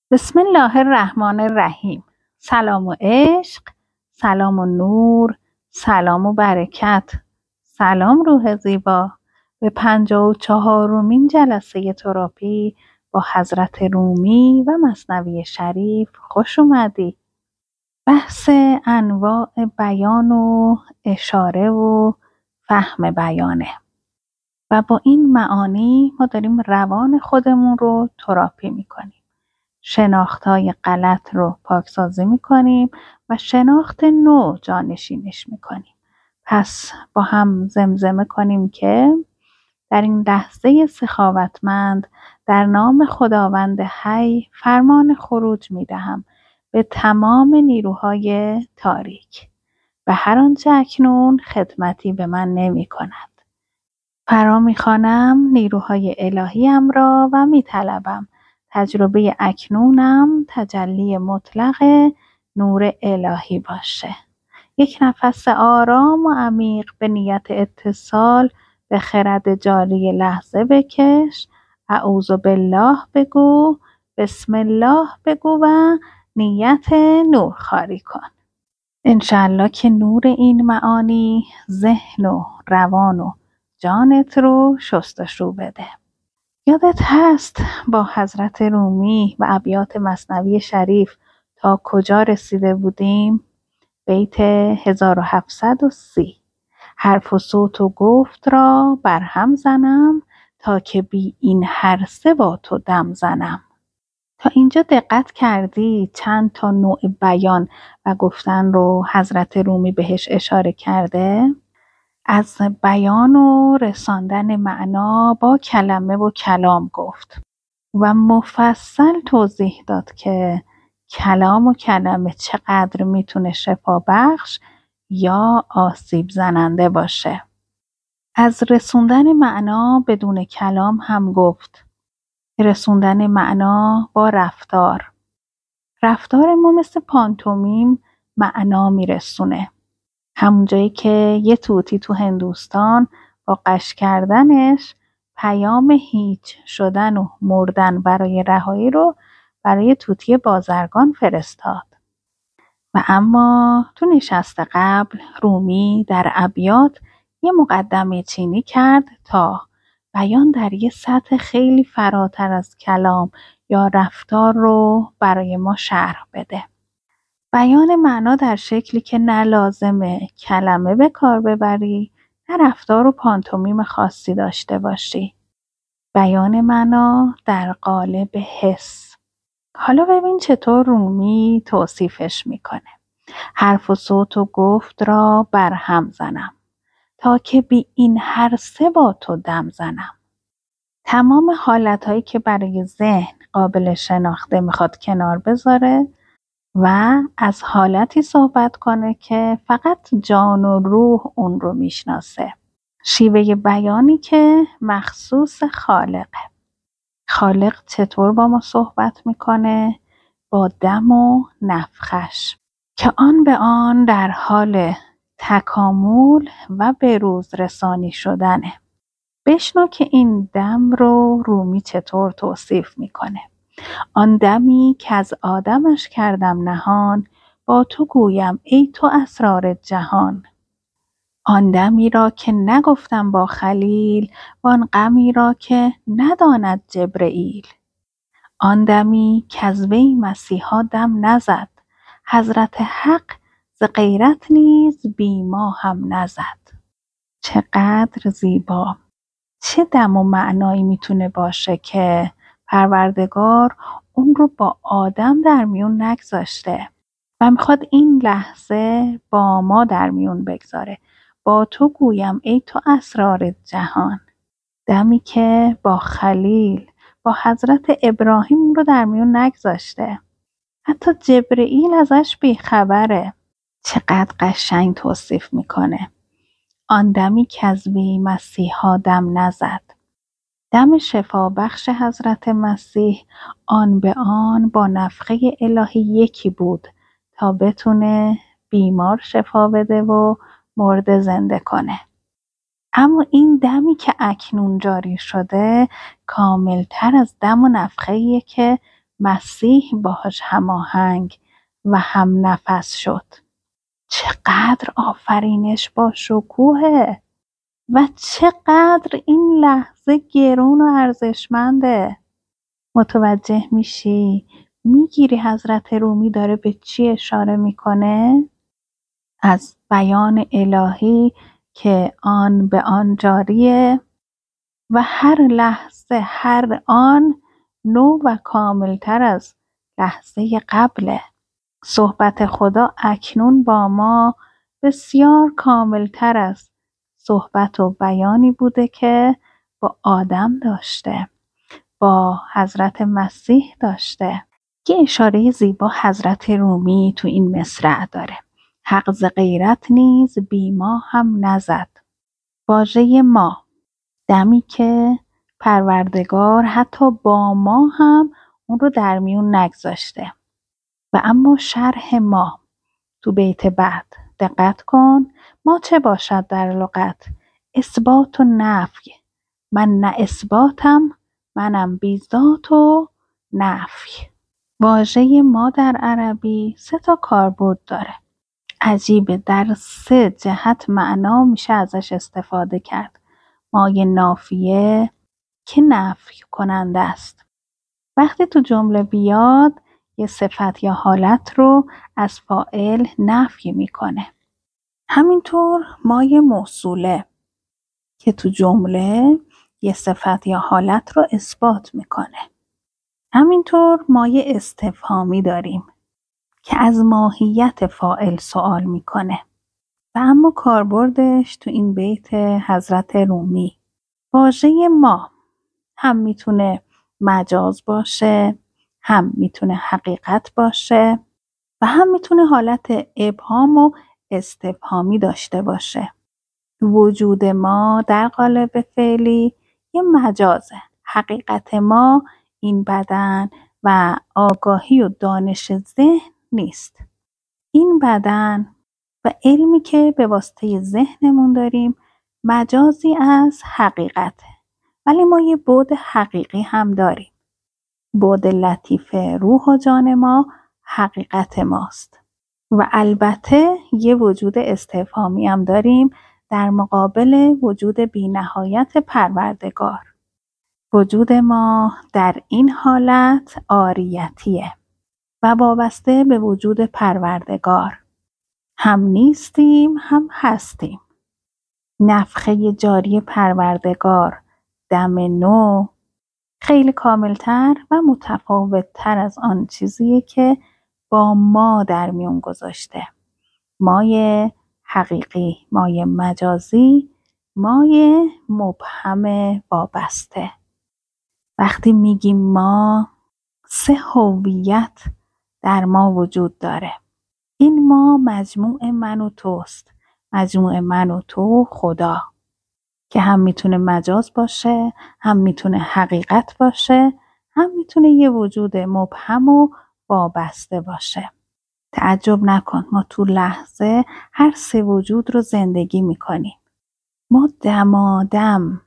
بسم الله الرحمن الرحیم. سلام و عشق، سلام و نور، سلام و برکت. سلام روح زیبا. به 54مین جلسه تراپی با حضرت رومی و مثنوی شریف خوش اومدی. بحث انواع بیان و اشاره و فهم بیانه و با این معانی ما داریم روان خودمون رو تراپی میکنیم. شناخت‌های غلط رو پاکسازی می‌کنیم و شناخت نو جانشینش می‌کنیم. پس با هم زمزمه کنیم که در این لحظه سخاوتمند در نام خداوند حی فرمان خروج می‌دهم به تمام نیروهای تاریک و هر آنچه اکنون خدمتی به من نمی‌کند. فرا می‌خوانم نیروهای الهیم را و می‌طلبم تجربه اکنونم تجلی مطلق نور الهی باشه. یک نفس آرام و عمیق به نیت اتصال به خرد جاری لحظه بکش. اعوذ بالله بگو، بسم الله بگو و نیت نور خاری کن. انشالله که نور این معانی ذهن و روان و جانت رو شستشو بده. یادت هست با حضرت رومی و ابیات مثنوی شریف تا کجا رسیده بودیم؟ بیت 1730. حرف و صوت و گفت را برهم زنم تا که بی این هر سه با تو دم زنم. تا اینجا دقت کردی چند تا نوع بیان و گفتن رو حضرت رومی بهش اشاره کرده؟ از بیان و رساندن معنا با کلمه و کلام گفت و مفصل توضیح داد که کلام و کلمه چقدر میتونه شفا بخش یا آسیب زننده باشه. از رسوندن معنا بدون کلام هم گفت. رسوندن معنا با رفتار ما مثل پانتومیم معنا میرسونه. همونجایی که یه طوطی تو هندوستان با قش کردنش پیام هیچ شدن و مردن برای رهایی رو برای طوطی بازرگان فرستاد. و اما تو نشست قبل رومی در ابیات یه مقدمه چینی کرد تا بیان در یه سطح خیلی فراتر از کلام یا رفتار رو برای ما شرح بده. بیان معنا در شکلی که نه لازمه کلمه به کار ببری، نه رفتار و پانتومیم خاصی داشته باشی. بیان معنا در قالب حس. حالا ببین چطور رومی توصیفش میکنه. حرف و صوت و گفت را برهم زنم تا که بی این هر سه با تو دم زنم. تمام حالتهایی که برای ذهن قابل شناخته میخواد کنار بذاره و از حالتی صحبت کنه که فقط جان و روح اون رو میشناسه. شیوه بیانی که مخصوص خالقه. خالق چطور با ما صحبت میکنه؟ با دم و نفخش که آن به آن در حال تکامل و بروز رسانی شدنه. بشنو که این دم رو رومی چطور توصیف میکنه. آن دمی که از آدمش کردم نهان، با تو گویم ای تو اسرار جهان. آن دمی را که نگفتم با خلیل، وان غمی را که نداند جبرئیل. آن دمی کز وی مسیحا دم نزد، حضرت حق ز غیرت نیز بی ما هم نزد. چقدر زیبا! چه دم و معنایی میتونه باشه که پروردگار اون رو با آدم در میون نگذاشته و میخواد این لحظه با ما در میون بگذاره. با تو گویم ای تو اسرار جهان. دمی که با خلیل، با حضرت ابراهیم اون رو در میون نگذاشته. حتی جبرئیل ازش بیخبره. چقدر قشنگ توصیف میکنه. آن دمی که از وی مسیحا دم نزد. دم شفا بخش حضرت مسیح آن به آن با نفخه الهی یکی بود تا بتونه بیمار شفا بده و مرده زنده کنه. اما این دمی که اکنون جاری شده کاملتر از دم و نفخه‌ایه که مسیح باهاش هماهنگ و هم نفس شد. چقدر آفرینش با شکوهه و چقدر این لحظه گرون و ارزشمنده. متوجه میگیری حضرت رومی داره به چی اشاره میکنه؟ از بیان الهی که آن به آن جاریه و هر لحظه هر آن نو و کاملتر از لحظه قبله. صحبت خدا اکنون با ما بسیار کاملتر از صحبت و بیانی بوده که با آدم داشته، با حضرت مسیح داشته. یه اشاره زیبا حضرت رومی تو این مصرع داره: حق ز غیرت نیز بی ما هم نزد. واژه ما، دمی که پروردگار حتی با ما هم اون رو در میون نگذاشته. و اما شرح ما تو بیت بعد دقت کن: ما چه باشد در لغت؟ اثبات و نفی. من نه اثباتم، منم بی ذات و نفی. واژه ما در عربی 3 کاربرد داره. عجیبه، در 3 جهت معنا میشه ازش استفاده کرد. مایه نافیه که نفی کننده است. وقتی تو جمله بیاد یه صفت یا حالت رو از فاعل نفی میکنه. همینطور مایه موصوله که تو جمله یه صفت یا حالت رو اثبات میکنه. همینطور مایه استفهامی داریم که از ماهیت فاعل سوال میکنه. و اما کاربردش تو این بیت حضرت رومی، واژه ما هم میتونه مجاز باشه، هم میتونه حقیقت باشه و هم میتونه حالت ابهام و استفهامی داشته باشه. وجود ما در قالب فعلی یه مجازه. حقیقت ما این بدن و آگاهی و دانش ذهن نیست. این بدن و علمی که به واسطه ذهنمون داریم مجازی از حقیقته. ولی ما یه بعد حقیقی هم داریم. بعد لطیف روح و جان ما حقیقت ماست. و البته یه وجود استفهامی هم داریم در مقابل وجود بی‌نهایت پروردگار. وجود ما در این حالت عاریتیه و وابسته به وجود پروردگار. هم نیستیم هم هستیم. نفخه جاری پروردگار، دم نو، خیلی کاملتر و متفاوت‌تر از آن چیزیه که با ما در میون گذاشته. مایه حقیقی، مایه مجازی، مایه مبهم وابسته. وقتی میگیم ما، 3 هویت در ما وجود داره. این ما مجموع من و توست. مجموع من و تو خدا که هم میتونه مجاز باشه، هم میتونه حقیقت باشه، هم میتونه یه وجود مبهم و وابسته باشه. تعجب نکن، ما تو لحظه هر 3 وجود رو زندگی میکنیم. ما دمادم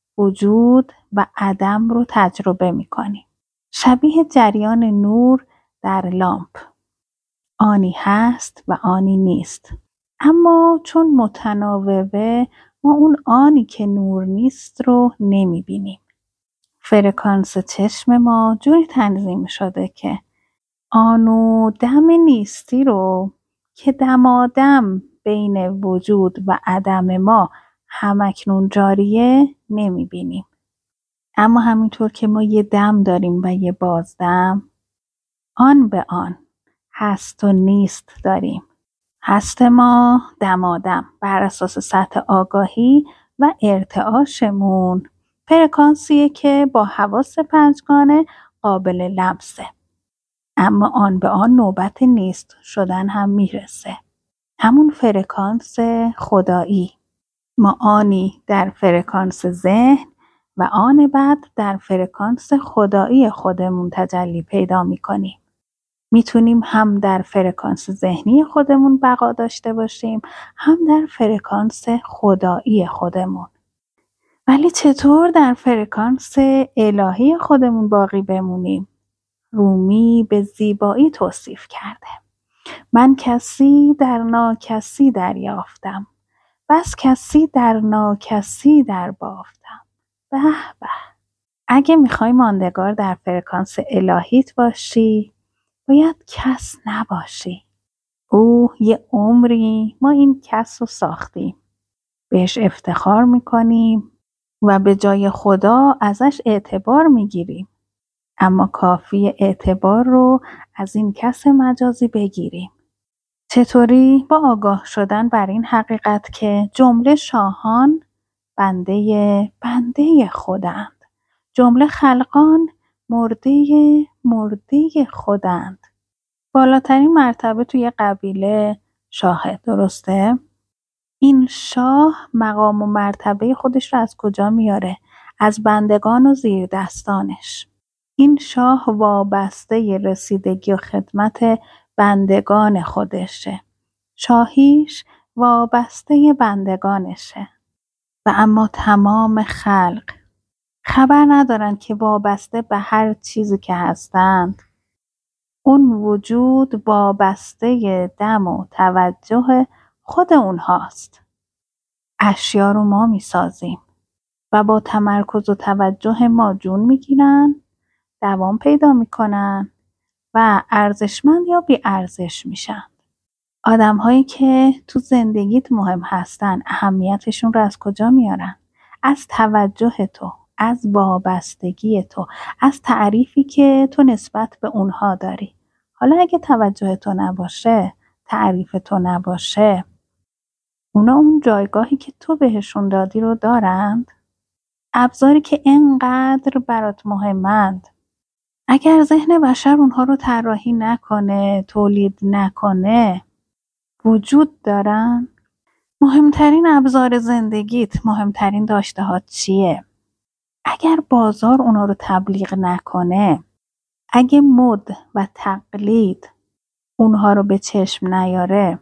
وجود و عدم رو تجربه میکنیم. شبیه جریان نور در لامپ. آنی هست و آنی نیست. اما چون متناوبه ما اون آنی که نور نیست رو نمیبینیم. فرکانس چشم ما جوری تنظیم شده که آن و دم نیستی رو که دمادم بین وجود و عدم ما همکنون جاریه نمیبینیم. اما همینطور که ما یه دم داریم و یه بازدم، آن به آن هست و نیست داریم. هست ما دمادم بر اساس سطح آگاهی و ارتعاشمون فرکانسیه که با حواس 5گانه قابل لمسه. اما آن به آن نوبت نیست شدن هم میرسه. همون فرکانس خدایی. ما آنی در فرکانس ذهن و آن بعد در فرکانس خدایی خودمون تجلی پیدا میکنیم. میتونیم هم در فرکانس ذهنی خودمون بقا داشته باشیم، هم در فرکانس خدایی خودمون. ولی چطور در فرکانس الهی خودمون باقی بمونیم؟ رومی به زیبایی توصیف کرده. من کسی در ناکسی دریافتم، بس کسی در ناکسی در بافتم. به به. اگه میخوای ماندگار در فرکانس الهیت باشی، باید کس نباشی. یه عمری ما این کس رو ساختیم، بهش افتخار میکنیم و به جای خدا ازش اعتبار میگیریم. اما کافی اعتبار رو از این کس مجازی بگیریم. چطوری؟ با آگاه شدن بر این حقیقت که جمله شاهان بنده خودند. جمله خلقان مرده خودند. بالاترین مرتبه توی قبیله شاهه، درسته؟ این شاه مقام و مرتبه خودش رو از کجا میاره؟ از بندگان و زیردستانش. این شاه وابسته رسیدگی و خدمت بندگان خودشه. شاهیش وابسته بندگانشه. و اما تمام خلق خبر ندارن که وابسته به هر چیزی که هستند. اون وجود وابسته دم و توجه خود اونهاست. اشیا رو ما میسازیم و با تمرکز و توجه ما جون میگیرن، دوام پیدا میکنن و ارزشمند یا بی ارزش میشن. آدم‌هایی که تو زندگیت مهم هستن، اهمیتشون رو از کجا میارن؟ از توجه تو، از وابستگی تو، از تعریفی که تو نسبت به اونها داری. حالا اگه توجه تو نباشه، تعریف تو نباشه، اونا اون جایگاهی که تو بهشون دادی رو دارند؟ ابزاری که اینقدر برات مهمند، اگر ذهن بشر اونها رو طراحی نکنه، تولید نکنه، وجود دارن؟ مهمترین ابزار زندگیت، مهمترین داشتهات چیه؟ اگر بازار اونا رو تبلیغ نکنه، اگه مد و تقلید اونها رو به چشم نیاره،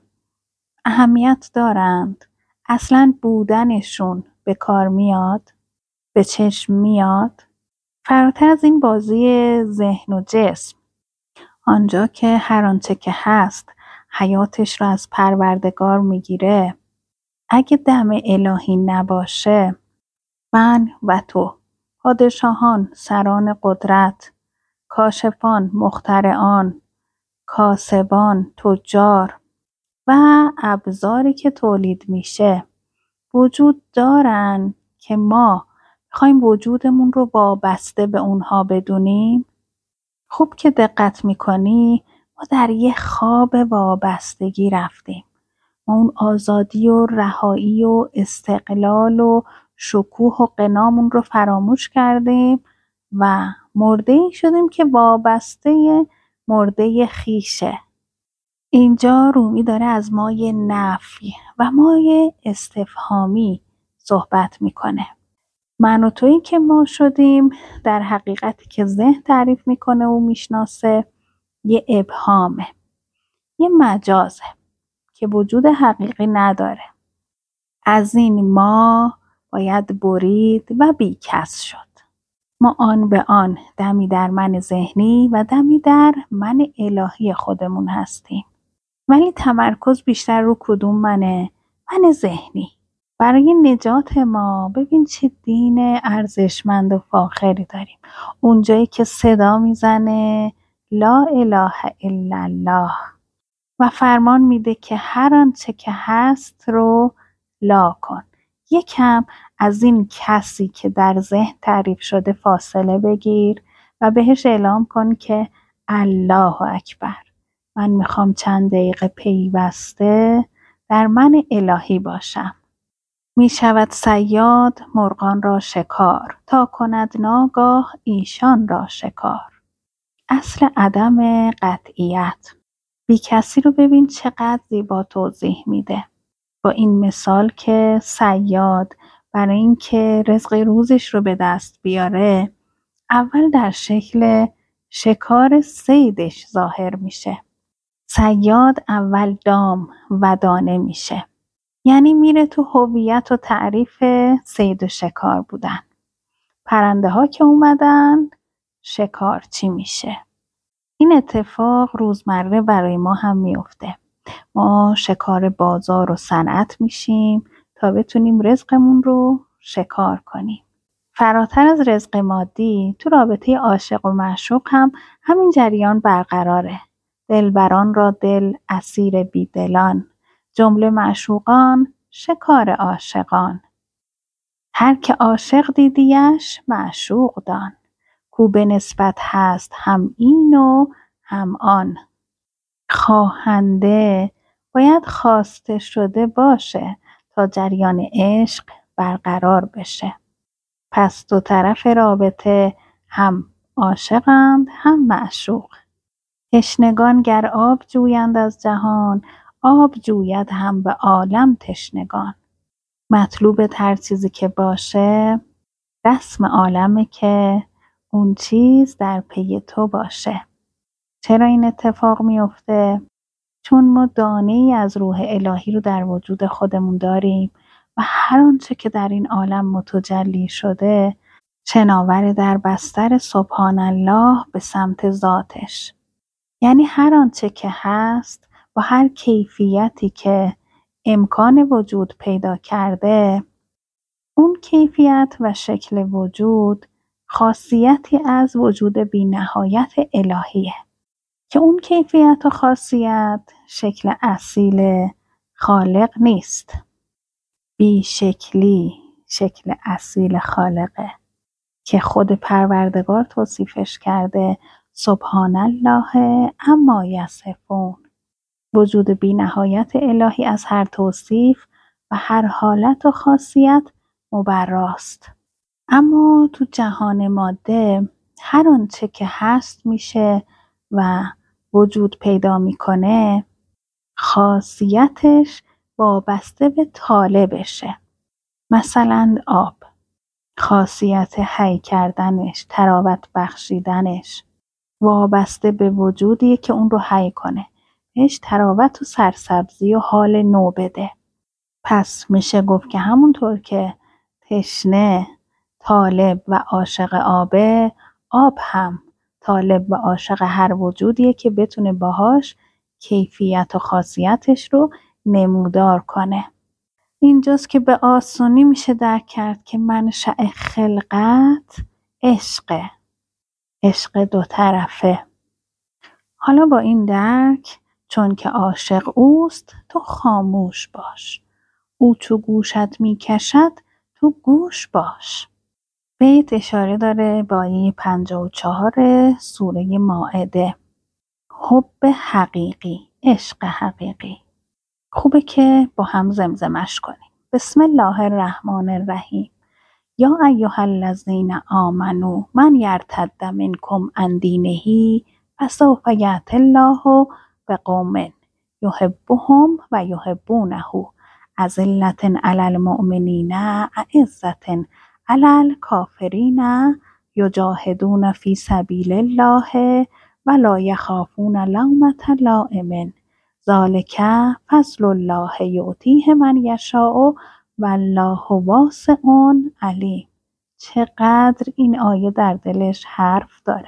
اهمیت دارند؟ اصلاً بودنشون به کار میاد؟ به چشم میاد؟ فراتر از این بازی ذهن و جسم، آنجا که هر آنچه که هست حیاتش رو از پروردگار میگیره، اگه دم الهی نباشه، من و تو، پادشاهان، سران قدرت، کاشفان، مخترعان، کاسبان، تجار و ابزاری که تولید میشه وجود دارن که ما بخوایم وجودمون رو وابسته به اونها بدونیم؟ خوب که دقت میکنی، ما در یه خواب وابستگی رفتیم. ما اون آزادی و رهایی و استقلال و شکوه و غنامون رو فراموش کردیم و مرده‌ای شدیم که وابسته مرده خیشه. اینجا رومی داره از مایه نفی و مایه استفهامی صحبت میکنه. من و تویی که ما شدیم، در حقیقتی که ذهن تعریف میکنه و میشناسه، یه ابهامه، یه مجازه که وجود حقیقی نداره. از این ما باید برید و بیکس شد. ما آن به آن دمی در من ذهنی و دمی در من الهی خودمون هستیم. ولی تمرکز بیشتر رو کدوم منه؟ من ذهنی. برای نجات ما ببین چه دین ارزشمند و فاخری داریم. اونجایی که صدا میزنه لا اله الا الله و فرمان میده که هر آنچه که هست رو لا کن. یکم از این کسی که در ذهن تعریف شده فاصله بگیر و بهش اعلام کن که الله اکبر. من میخوام چند دقیقه پیوسته در من الهی باشم. میشود صیاد مرغان را شکار، تا کند ناگاه ایشان را شکار. اصل عدم قطعیت. بی کسی رو ببین چقدر زیبا توضیح میده. با این مثال که صیاد برای اینکه رزق روزش رو به دست بیاره، اول در شکل شکار صیدش ظاهر میشه. صیاد اول دام و دانه میشه. یعنی میره تو هویت و تعریف صید و شکار بودن. پرنده ها که اومدن، شکار چی میشه؟ این اتفاق روزمره برای ما هم میفته. ما شکار بازار و صنعت میشیم تا بتونیم رزقمون رو شکار کنیم. فراتر از رزق مادی تو رابطه عاشق و معشوق هم همین جریان برقراره. دلبران را دل اسیر بیدلان، جمله معشوقان شکار عاشقان. هر که عاشق دیدیش معشوق دان، کو به نسبت هست هم این و هم آن. خواهنده باید خواسته شده باشه تا جریان عشق برقرار بشه. پس دو طرف رابطه هم عاشقند هم معشوق. تشنگان گر آب جویند از جهان، آب جوید هم به عالم تشنگان. مطلوب هر چیزی که باشه رسم عالمه که اون چیز در پی تو باشه. چرا این اتفاق میفته؟ چون ما دانه‌ای از روح الهی رو در وجود خودمون داریم و هر آنچه که در این عالم متجلی شده شناور در بستر سبحان الله به سمت ذاتش. یعنی هر آنچه که هست با هر کیفیتی که امکان وجود پیدا کرده، اون کیفیت و شکل وجود خاصیتی از وجود بی‌نهایت الهیه که اون کیفیت و خاصیت شکل اصیل خالق نیست. بی شکلی شکل اصیل خالقه که خود پروردگار توصیفش کرده سبحان الله عما یصفون. وجود بی نهایت الهی از هر توصیف و هر حالت و خاصیت مبراست. اما تو جهان ماده هر آنچه که هست میشه و وجود پیدا میکنه خاصیتش وابسته به طالبشه. مثلا آب، خاصیت حی کردنش، تراوت بخشیدنش وابسته به وجودیه که اون رو حی کنه، بهش تراوت و سرسبزی و حال نو بده. پس میشه گفت که همونطور که تشنه طالب و عاشق آبه، آب هم طالب و عاشق هر وجودیه که بتونه باهاش کیفیت و خاصیتش رو نمودار کنه. اینجاست که به آسانی میشه درک کرد که منشأ خلقت عشقه. عشق دو طرفه. حالا با این درک، چون که عاشق اوست تو خاموش باش، او چو گوشت میکشد تو گوش باش. بیت اشاره داره با آیه 54 سوره مائده. حب حقیقی، عشق حقیقی. خوبه که با هم زمزمش کنیم. بسم الله الرحمن الرحیم. یا ایها الذین آمنوا من یرتد منکم عن دینه فسوف یأتی الله بقوم یحبهم و یحبونه أذلة علی المؤمنین أعزة علی الکافرین یجاهدون فی سبیل الله ولا یخافون لومة لائم ذلک فضل الله یؤتیه من یشاء والله واسع علیم. چقدر این آیه در دلش حرف داره.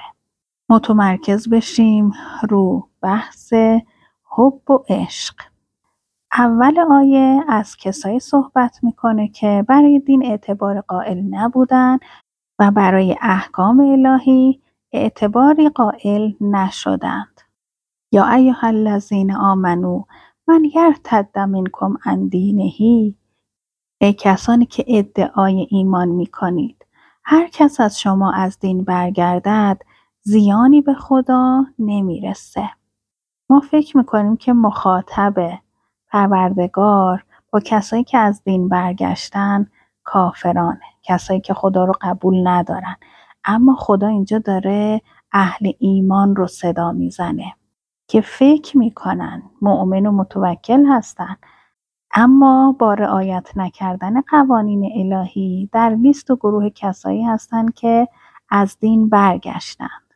متمرکز بشیم رو بحث حب و عشق. اول آیه از کسایی صحبت میکنه که برای دین اعتبار قائل نبودن و برای احکام الهی اعتباری قائل نشدند. یا ایها الذین آمنوا من یرتد منکم عن دینه. ای کسانی که ادعای ایمان میکنید، هر کس از شما از دین برگردد زیانی به خدا نمیرسه. ما فکر میکنیم که مخاطب پروردگار با کسایی که از دین برگشتن کافرانه، کسایی که خدا رو قبول ندارن. اما خدا اینجا داره اهل ایمان رو صدا میزنه که فکر میکنن مؤمن و متوکل هستن، اما با رعایت نکردن قوانین الهی در لیست و گروه کسایی هستند که از دین برگشتند.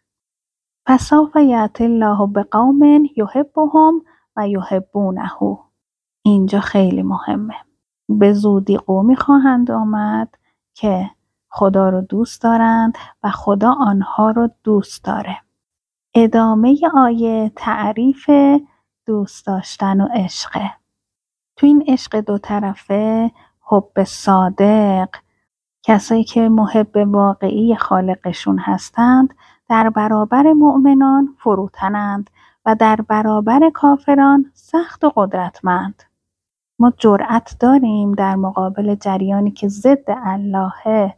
فسوف یأتی الله بقوم یحبهم و یحبونه. اینجا خیلی مهمه. به زودی قومی خواهند آمد که خدا رو دوست دارند و خدا آنها رو دوست داره. ادامه آیه تعریف دوست داشتن و عشقه. تو این عشق دو طرفه، حب صادق، کسایی که محب واقعی خالقشون هستند در برابر مؤمنان فروتنند و در برابر کافران سخت و قدرتمند. ما جرأت داریم در مقابل جریانی که ضد الله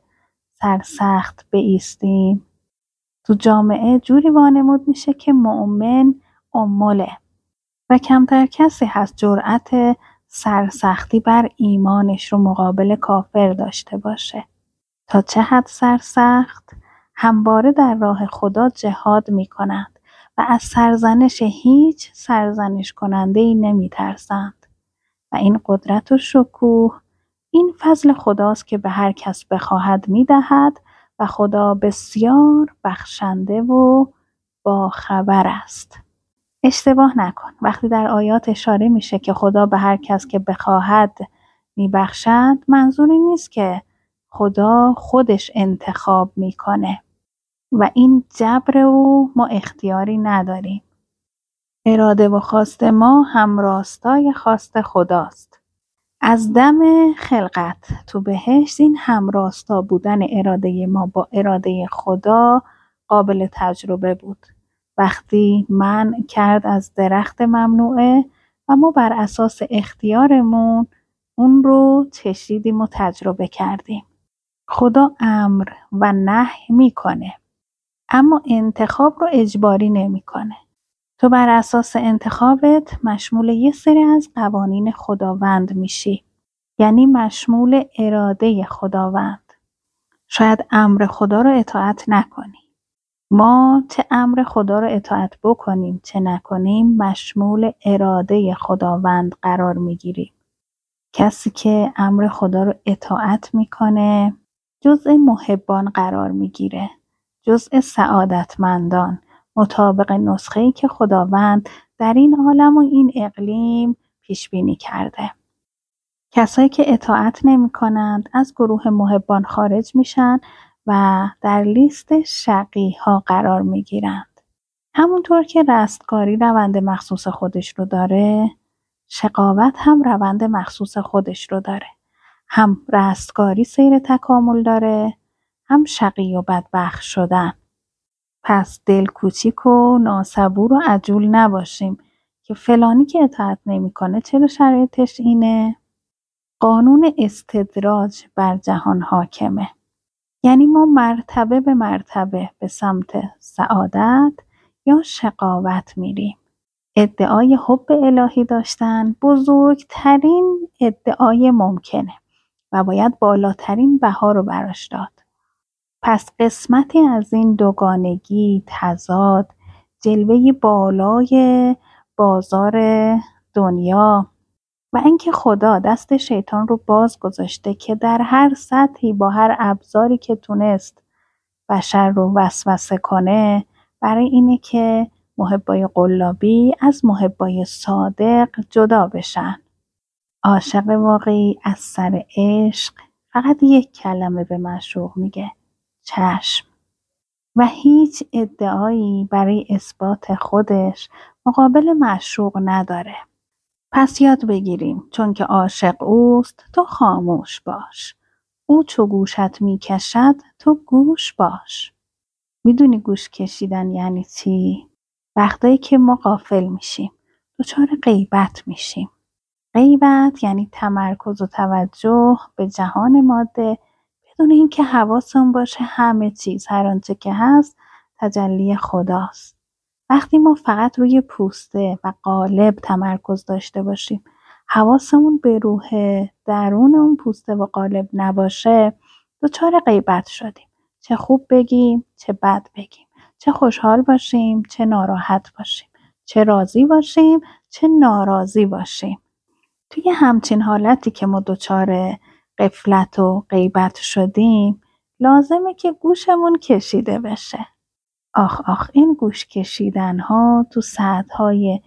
سرسخت بایستیم. تو جامعه جوری وانمود میشه که مؤمن امله و کمتر کسی هست جرأت سرسختی بر ایمانش رو مقابل کافر داشته باشه. تا چه حد سرسخت؟ همواره در راه خدا جهاد می کنند و از سرزنش هیچ سرزنش کننده‌ای نمی ترسند. و این قدرت و شکوه، این فضل خداست که به هر کس بخواهد می دهد و خدا بسیار بخشنده و باخبر است. اشتباه نکن. وقتی در آیات اشاره میشه که خدا به هر کس که بخواهد میبخشد، منظوری نیست که خدا خودش انتخاب میکنه و این جبر او ما اختیاری نداریم. اراده و خواست ما همراستای خواست خداست. از دم خلقت تو بهشت این همراستا بودن اراده ما با اراده خدا قابل تجربه بود. وقتی منع کرد از درخت ممنوعه و ما بر اساس اختیارمون اون رو چشیدیم و تجربه کردیم. خدا امر و نهی میکنه اما انتخاب رو اجباری نمیکنه. تو بر اساس انتخابت مشمول یه سری از قوانین خداوند میشی، یعنی مشمول اراده خداوند. شاید امر خدا رو اطاعت نکنی. ما چه امر خدا رو اطاعت بکنیم چه نکنیم مشمول اراده خداوند قرار میگیریم. کسی که امر خدا رو اطاعت میکنه جزء محبان قرار میگیره، جزء سعادتمندان، مطابق نسخه‌ای که خداوند در این عالم و این اقلیم پیش بینی کرده. کسایی که اطاعت نمی کنند از گروه محبان خارج میشن و در لیست شقی ها قرار می گیرند. همونطور که رستگاری روند مخصوص خودش رو داره، شقاوت هم روند مخصوص خودش رو داره. هم رستگاری سیر تکامل داره، هم شقی و بدبخت شدن. پس دل کوچیک و ناصبور و عجول نباشیم که فلانی که اطاعت نمی کنه چرا شرایطش اینه؟ قانون استدراج بر جهان حاکمه. یعنی ما مرتبه به مرتبه به سمت سعادت یا شقاوت میریم. ادعای حب الهی داشتن بزرگترین ادعای ممکنه و باید بالاترین بها رو براش داد. پس قسمتی از این دوگانگی، تضاد، جلوه بالای بازار دنیا و اینکه خدا دست شیطان رو باز گذاشته که در هر سطحی با هر ابزاری که تونست بشر رو وسوسه کنه، برای اینه که محبای قلابی از محبای صادق جدا بشن. عاشق واقعی از سر عشق فقط یک کلمه به معشوق میگه: چشم. و هیچ ادعایی برای اثبات خودش مقابل معشوق نداره. پس یاد بگیریم چون که عاشق اوست تو خاموش باش. او چو گوشت میکشد تو گوش باش. میدونی گوش کشیدن یعنی چی؟ وقتایی که ما غافل میشیم، دچار غیبت میشیم. غیبت یعنی تمرکز و توجه به جهان ماده بدون اینکه حواسمون باشه همه چیز، هر آنچه که هست تجلی خداست. وقتی ما فقط روی پوسته و قالب تمرکز داشته باشیم، حواسمون به روح درون اون پوسته و قالب نباشه، دچار غیبت شدیم. چه خوب بگیم چه بد بگیم، چه خوشحال باشیم چه ناراحت باشیم، چه راضی باشیم چه ناراضی باشیم. توی همچین حالتی که ما دچار غفلت و غیبت شدیم، لازمه که گوشمون کشیده بشه. آخ آخ، این گوش کشیدن ها تو سطح‌های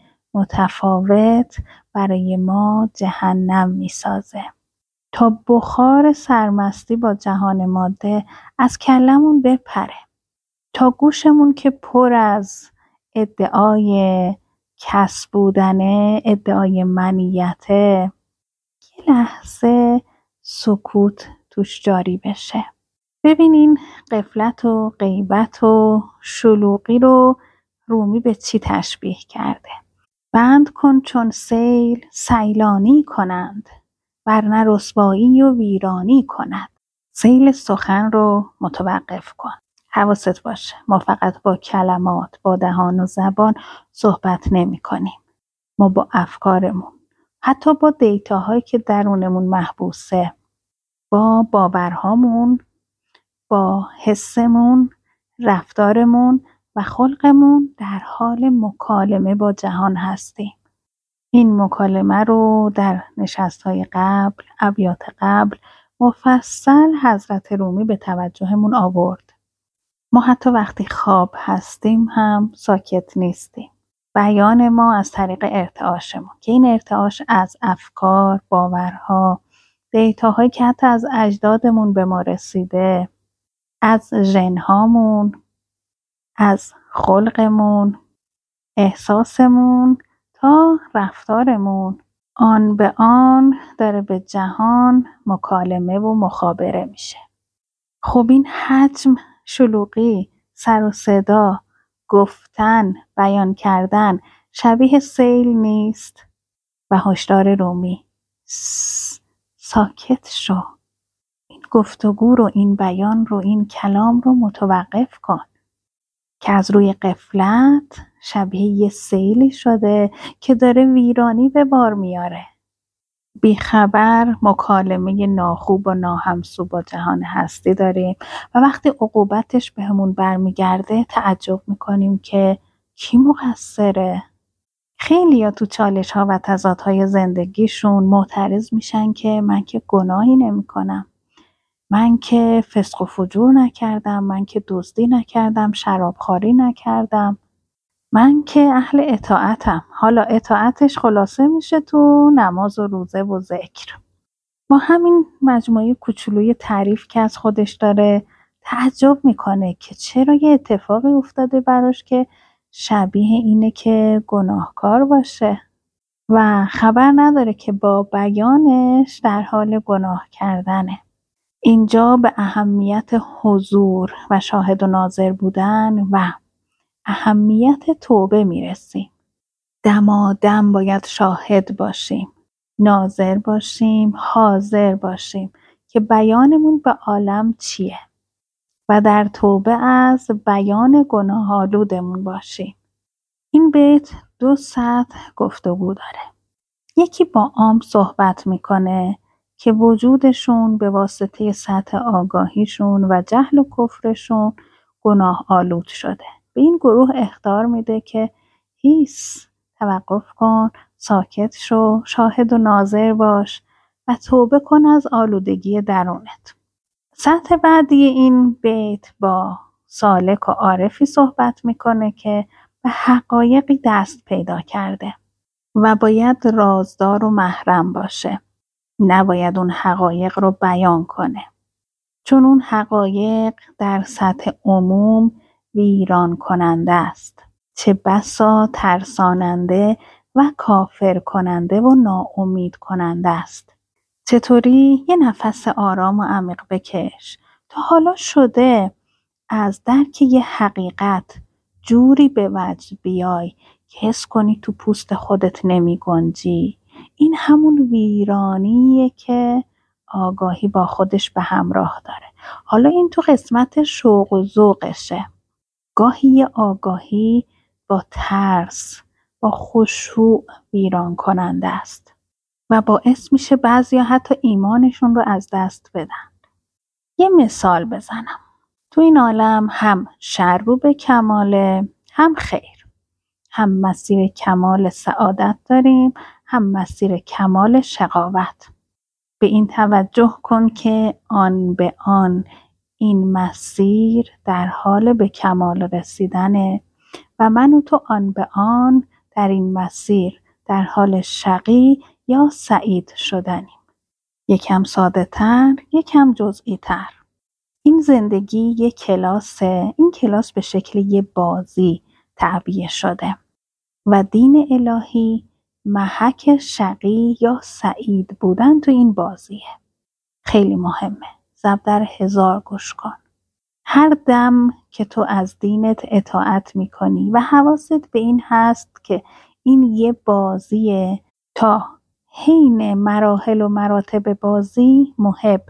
متفاوت برای ما جهنم میسازه. تا بخار سرمستی با جهان ماده از کلمون بپره، تا گوشمون که پر از ادعای کس بودنه، ادعای منیته، یه لحظه سکوت توش جاری بشه. ببینین غفلت و غیبت و شلوغی رو رومی به چی تشبیه کرده؟ بند کن چون سیل سیلانی کنند، ورنه رسوایی و ویرانی کند. سیل سخن رو متوقف کن. حواست باشه ما فقط با کلمات، با دهان و زبان صحبت نمی کنیم. ما با افکارمون، حتی با دیتاهایی که درونمون محبوسه، با باورهامون، با حسمون، رفتارمون و خلقمون در حال مکالمه با جهان هستیم. این مکالمه رو در نشست‌های قبل، ابیات قبل مفصل حضرت رومی به توجهمون آورد. ما حتی وقتی خواب هستیم هم ساکت نیستیم. بیان ما از طریق ارتعاشمون که این ارتعاش از افکار، باورها، دیتاهایی که حتی از اجدادمون به ما رسیده، از ژن‌هامون، از خلقمون، احساسمون تا رفتارمون، آن به آن داره به جهان مکالمه و مخابره میشه. خب این حجم، شلوغی، سر و صدا، گفتن، بیان کردن شبیه سیل نیست؟ و هشدار رومی ساکت شو، این گفتگو رو، این بیان رو، این کلام رو متوقف کن که از روی غفلت شبیه یه سیلی شده که داره ویرانی به بار میاره. بیخبر مکالمه ناخوب و ناهمسو با جهان هستی داریم و وقتی عقوبتش بهمون برمیگرده تعجب میکنیم که کی مقصره؟ خیلی ها تو چالش ها و تضادهای زندگیشون معترض میشن که من که گناهی نمی کنم، من که فسق و فجور نکردم، من که دزدی نکردم، شرابخواری نکردم، من که اهل اطاعتم. حالا اطاعتش خلاصه میشه تو نماز و روزه و ذکر. با همین مجموعه کوچولوی تعریف که از خودش داره تعجب میکنه که چرا یه اتفاقی افتاده براش که شبیه اینه که گناهکار باشه و خبر نداره که با بیانش در حال گناه کردنه. اینجا به اهمیت حضور و شاهد و ناظر بودن و اهمیت توبه میرسیم. دمادم باید شاهد باشیم، ناظر باشیم، حاضر باشیم که بیانمون به عالم چیه و در توبه از بیان گناه آلودمون باشیم. این بیت 2 سطح گفتگو داره. یکی با عام صحبت میکنه که وجودشون به واسطه سطح آگاهیشون و جهل و کفرشون گناه آلود شده. به این گروه اخطار میده که هیس، توقف کن، ساکت شو، شاهد و ناظر باش و توبه کن از آلودگی درونت. سطح بعدی این بیت با سالک و عارفی صحبت میکنه که به حقایقی دست پیدا کرده و باید رازدار و محرم باشه. نباید اون حقایق رو بیان کنه، چون اون حقایق در سطح عموم ویران کننده است. چه بسا ترساننده و کافر کننده و ناامید کننده است. چطوری؟ یه نفس آرام و عمیق بکش. تا حالا شده از درک یه حقیقت جوری به وجد بیای که حس کنی تو پوست خودت نمی گنجی؟ این همون ویرانیه که آگاهی با خودش به همراه داره. حالا این تو قسمت شوق و ذوقشه. گاهی آگاهی با ترس، با خشوع ویران کننده است و باعث میشه بعضیا حتی ایمانشون رو از دست بدن. یه مثال بزنم. تو این عالم هم شر رو به کماله، هم خیر. هم مسیر کمال سعادت داریم، هم مسیر کمال شقاوت. به این توجه کن که آن به آن این مسیر در حال به کمال رسیدنه و من و تو آن به آن در این مسیر در حال شقی یا سعید شدنیم. یکم ساده تر، یکم جزئی تر. این زندگی یک کلاسه. این کلاس به شکل یه بازی تعبیه شده و دین الهی محک شقی یا سعید بودن تو این بازیه. خیلی مهمه. ضرب در 1000 گوش کن. هر دم که تو از دینت اطاعت میکنی و حواست به این هست که این یه بازیه، تا حین مراحل و مراتب بازی محب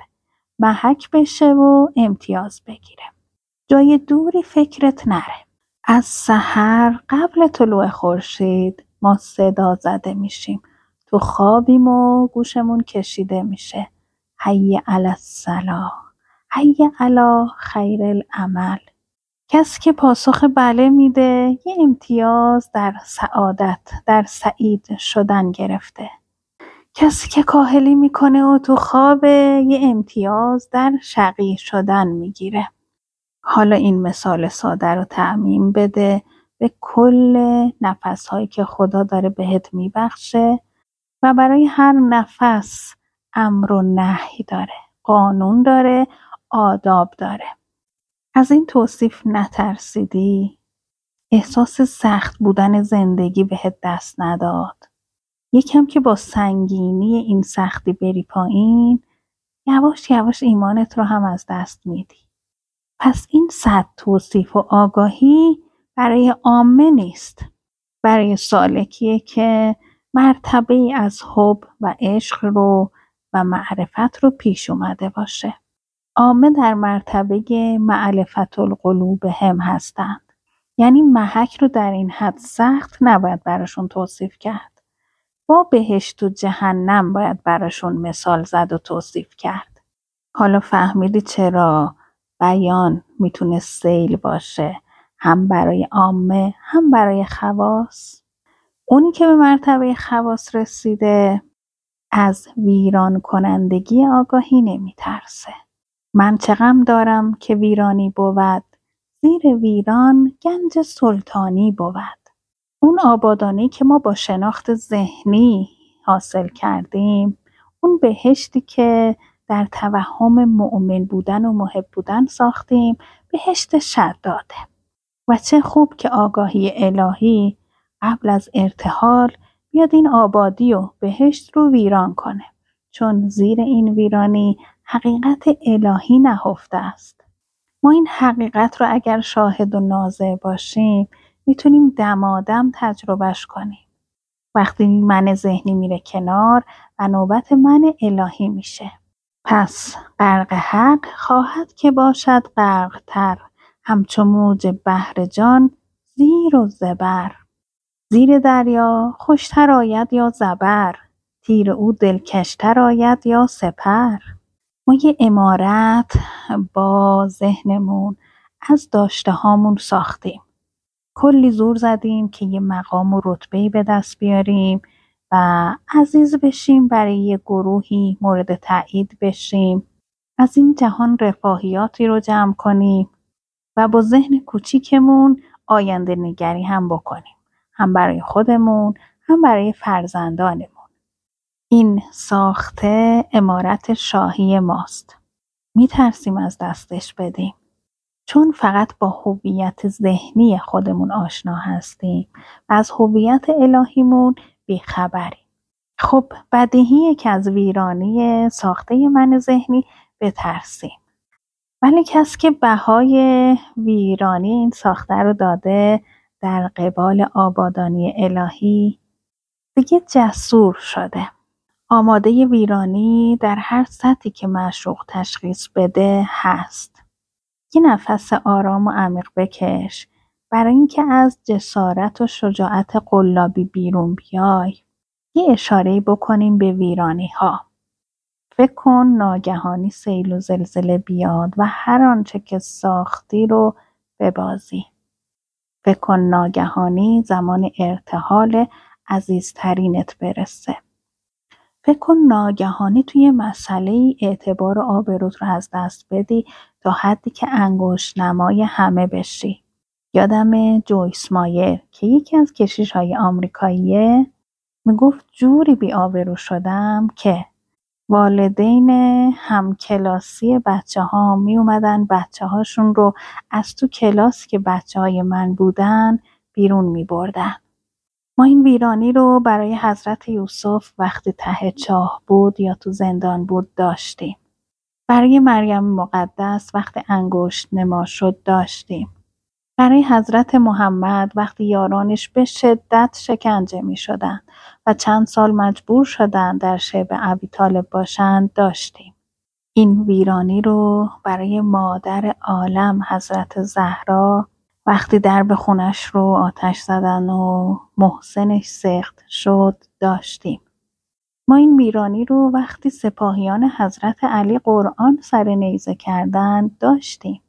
محک بشه و امتیاز بگیره. جای دوری فکرت نره. از سحر قبل طلوع خورشید ما صدا زده میشیم، تو خوابیم و گوشمون کشیده میشه حی علی الصلاة، حی علی خیر العمل. کسی که پاسخ بله میده یه امتیاز در سعادت، در سعید شدن گرفته. کسی که کاهلی میکنه و تو خواب یه امتیاز در شقی شدن میگیره. حالا این مثال ساده رو تعمیم بده به کل نفس‌هایی که خدا داره بهت میبخشه و برای هر نفس امر و نهی داره، قانون داره، آداب داره. از این توصیف نترسیدی؟ احساس سخت بودن زندگی بهت دست نداد؟ یکم که با سنگینی این سختی بری پایین، یواش یواش ایمانت رو هم از دست میدی. پس این 100 توصیف و آگاهی برای عامه نیست، برای سالکیه که مرتبه ای از حب و عشق رو و معرفت رو پیش اومده باشه. عامه در مرتبه معرفت القلوب هم هستند. یعنی محک رو در این حد سخت نباید براشون توصیف کرد. با بهشت و جهنم باید براشون مثال زد و توصیف کرد. حالا فهمیدی چرا بیان میتونه سیل باشه، هم برای عامه هم برای خواص؟ اونی که به مرتبه خواص رسیده از ویران کنندگی آگاهی نمیترسه. من چه غم دارم که ویرانی بود، زیر ویران گنج سلطانی بود. اون آبادانی که ما با شناخت ذهنی حاصل کردیم، اون بهشتی که در توهم مؤمن بودن و محب بودن ساختیم، بهشت شداده. و چه خوب که آگاهی الهی قبل از ارتحال بیاد این آبادی و بهشت رو ویران کنه، چون زیر این ویرانی حقیقت الهی نهفته است. ما این حقیقت رو اگر شاهد و ناظر باشیم میتونیم دمادم تجربهش کنیم. وقتی من ذهنی میره کنار و نوبت من الهی میشه. پس غرق حق خواهد که باشد غرق تر، همچو موج بحر جان زیر و زبر. زیر دریا خوشتر آید یا زبر، تیر او دلکشتر آید یا سپر. ما یه عمارت با ذهنمون از داشته هامون ساختیم. کلی زور زدیم که یه مقام و رتبه‌ای به دست بیاریم و عزیز بشیم، برای یه گروهی مورد تایید بشیم، از این جهان رفاهیاتی رو جمع کنیم و با ذهن کوچیکمون آینده نگری هم بکنیم، هم برای خودمون هم برای فرزندانمون. این ساخته عمارت شاهی ماست. میترسیم از دستش بدیم، چون فقط با هویت ذهنی خودمون آشنا هستیم و از هویت الهیمون بیخبریم. خب بدیهیه که از ویرانی ساخته من ذهنی بترسیم. ولی کسی که بهای ویرانی این ساخته رو داده در قبال آبادانی الهی، دیگه جسور شده. آماده ویرانی در هر سطحی که معشوق تشخیص بده هست. یه نفس آرام و عمیق بکش برای اینکه از جسارت و شجاعت قلابی بیرون بیای. یه اشاره‌ای بکنیم به ویرانی ها. فکر کن ناگهانی سیل و زلزله بیاد و هر آنچه که ساختی رو ببازی. فکر کن ناگهانی زمان ارتحال عزیزترینت برسه. فکر کن ناگهانی توی مسئله اعتبار و آبروت رو از دست بدی تا حدی که انگشت نمای همه بشی. یادم جویس مایر که یکی از کشیش‌های آمریکاییه میگفت جوری بی آبرو شدم که والدین همکلاسی بچه ها می اومدن بچه هاشون رو از تو کلاس که بچه های من بودن بیرون می بردن. ما این ویرانی رو برای حضرت یوسف وقتی ته چاه بود یا تو زندان بود داشتیم. برای مریم مقدس وقتی انگشت نما شد داشتیم. برای حضرت محمد وقتی یارانش به شدت شکنجه می شدن و چند سال مجبور شدن در شیب ابی طالب باشند داشتیم. این ویرانی رو برای مادر عالم حضرت زهرا وقتی درب خونش رو آتش زدن و محسنش سخت شد داشتیم. ما این ویرانی رو وقتی سپاهیان حضرت علی قرآن سر نیزه کردن داشتیم.